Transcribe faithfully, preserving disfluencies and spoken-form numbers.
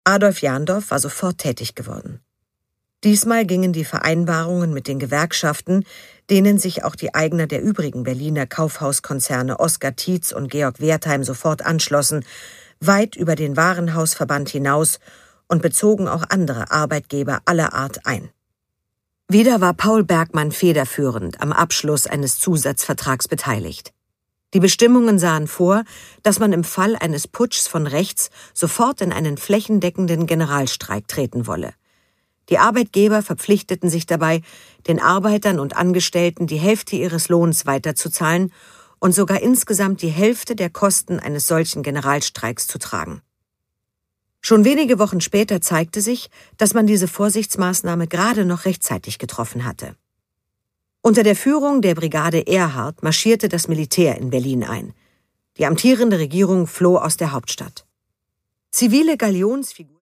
Adolf Jandorf war sofort tätig geworden. Diesmal gingen die Vereinbarungen mit den Gewerkschaften, denen sich auch die Eigner der übrigen Berliner Kaufhauskonzerne Oskar Tietz und Georg Wertheim sofort anschlossen, weit über den Warenhausverband hinaus und bezogen auch andere Arbeitgeber aller Art ein. Wieder war Paul Bergmann federführend am Abschluss eines Zusatzvertrags beteiligt. Die Bestimmungen sahen vor, dass man im Fall eines Putschs von rechts sofort in einen flächendeckenden Generalstreik treten wolle. Die Arbeitgeber verpflichteten sich dabei, den Arbeitern und Angestellten die Hälfte ihres Lohns weiterzuzahlen und sogar insgesamt die Hälfte der Kosten eines solchen Generalstreiks zu tragen. Schon wenige Wochen später zeigte sich, dass man diese Vorsichtsmaßnahme gerade noch rechtzeitig getroffen hatte. Unter der Führung der Brigade Erhard marschierte das Militär in Berlin ein. Die amtierende Regierung floh aus der Hauptstadt. Zivile Galionsfiguren